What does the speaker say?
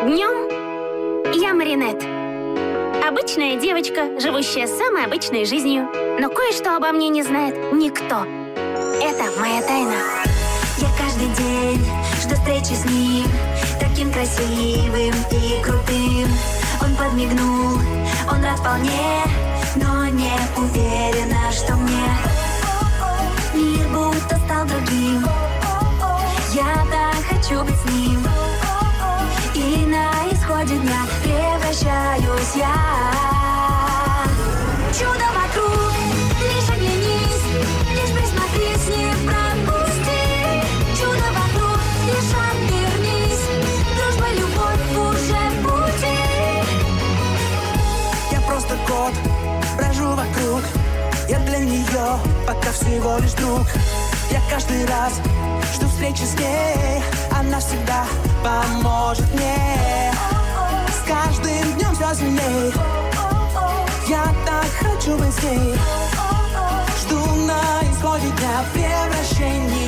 Днем я Маринет. Обычная девочка, живущая самой обычной жизнью. Но кое-что обо мне не знает никто. Это моя тайна. Я каждый день жду встречи с ним, таким красивым и крутым. Он подмигнул, он рад вполне, но не уверена, что мне мир будто стал другим. Я так хочу быть с ним, и на исходе дня превращаюсь я. Чудо вокруг, лишь оглянись, лишь присмотрись, не пропусти. Чудо вокруг, лишь обернись, дружба, любовь уже в пути. Я просто кот, брожу вокруг, я для нее пока всего лишь друг. Я каждый раз жду встречи с ней, она всегда поможет мне. С каждым днем все сильней, я так хочу быть с ней. Жду на исходе дня превращений.